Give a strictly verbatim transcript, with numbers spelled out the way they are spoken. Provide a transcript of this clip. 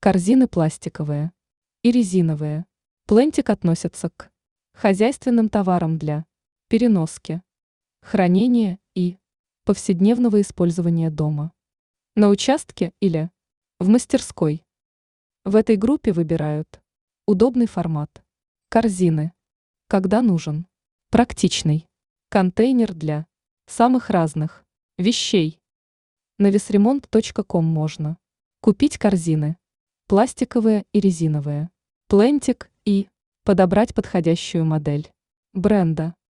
Корзины пластиковые и резиновые. Плентик относятся к хозяйственным товарам для переноски, хранения и повседневного использования дома, на участке или в мастерской. В этой группе выбирают удобный формат корзины, когда нужен, практичный контейнер для самых разных вещей. На весремонт точка ком можно купить корзины пластиковые и резиновые, плентик и подобрать подходящую модель бренда.